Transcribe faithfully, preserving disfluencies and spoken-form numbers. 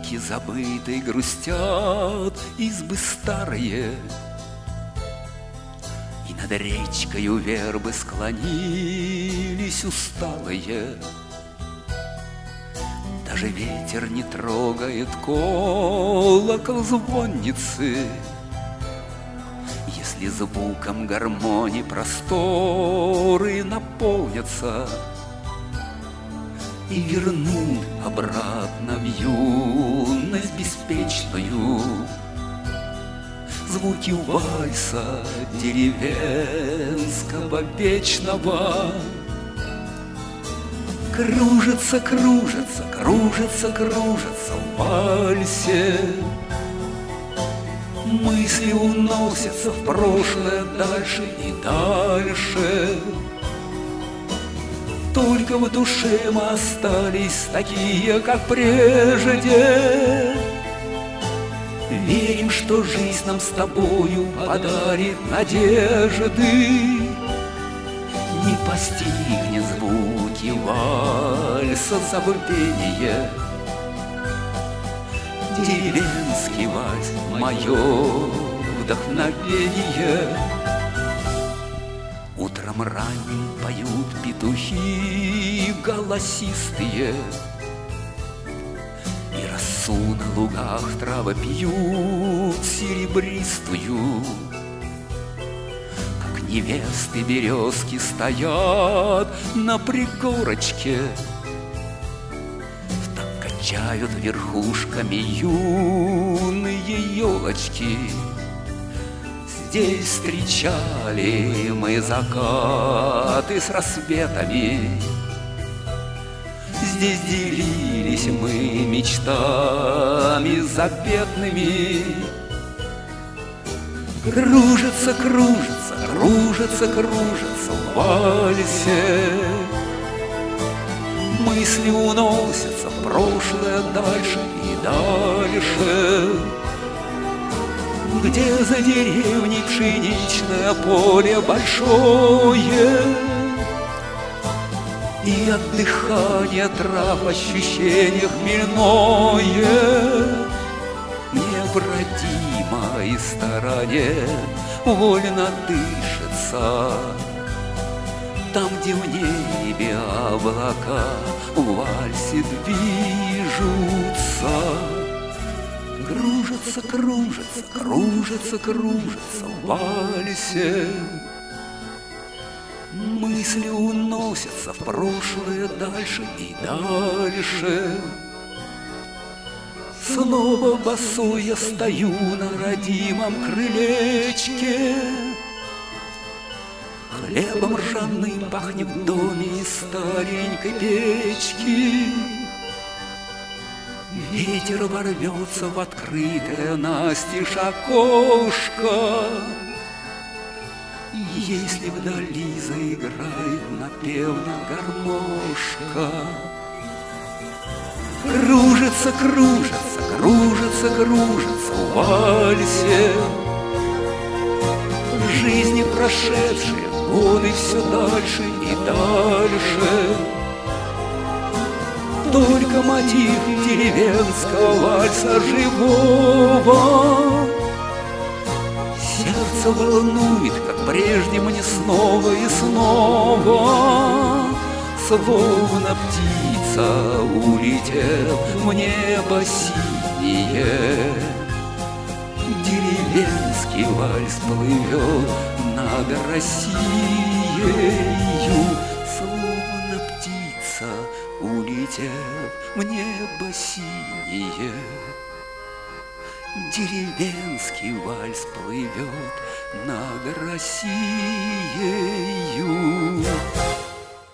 Замки забытой грустят избы старые, И над речкою вербы склонились усталые. Даже ветер не трогает колокол звонницы, Если звуком гармонии просторы наполнятся И вернут обратно в юность беспечную звуки вальса деревенского вечного. Кружится, кружится, кружится, кружится в вальсе. Мысли уносятся в прошлое дальше и дальше. Только в душе мы остались такие, как прежде. Верим, что жизнь нам с тобою подарит надежды. Не постигнет звуки вальса забвение. Деревенский вальс — мое вдохновение. Утром ранним поют петухи голосистые, И росу на лугах травы пьют серебристую. Как невесты березки стоят на пригорочке, Так качают верхушками юные елочки. Здесь встречали мы закаты с рассветами, Здесь делились мы мечтами заветными. Кружится, кружится, кружится, кружится в вальсе. Мысли уносятся в прошлое дальше и дальше. Где за деревней пшеничное поле большое, И от дыхания трав ощущение хмельное. Необратимой стороне вольно дышится, Там, где в небе облака в вальсе движутся. Кружится, кружится, кружится, кружится в вальсе. Мысли уносятся в прошлое дальше и дальше. Снова босой я стою на родимом крылечке. Хлебом ржаным пахнет в доме из старенькой печки. Ветер ворвется в открытое настежь окошко. Если вдали заиграет напевно гармошка. Кружится, кружится, кружится, кружится в вальсе. Жизни прошедшие, годы все дальше и дальше. Только мотив деревенского вальса живого сердце волнует, как прежде мне снова и снова. Словно птица улетел в небо синее. Деревенский вальс плывет над Россией. Словно птица улетел в небо синее. Деревенский вальс плывет над Россией.